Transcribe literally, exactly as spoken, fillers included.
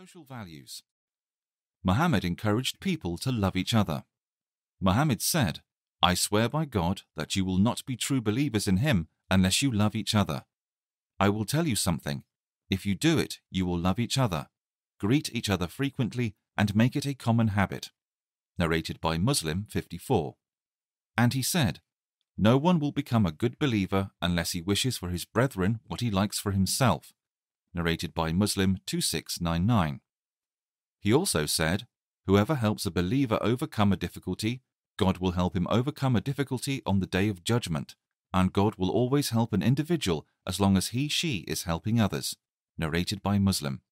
Social values. Muhammad encouraged people to love each other. Muhammad said, "I swear by God that you will not be true believers in him unless you love each other. I will tell you something. If you do it, you will love each other. Greet each other frequently and make it a common habit." Narrated by Muslim fifty-four. And he said, "No one will become a good believer unless he wishes for his brethren what he likes for himself." Narrated by Muslim two six nine nine. He also said, "Whoever helps a believer overcome a difficulty, God will help him overcome a difficulty on the Day of Judgment, and God will always help an individual as long as he/she is helping others." Narrated by Muslim.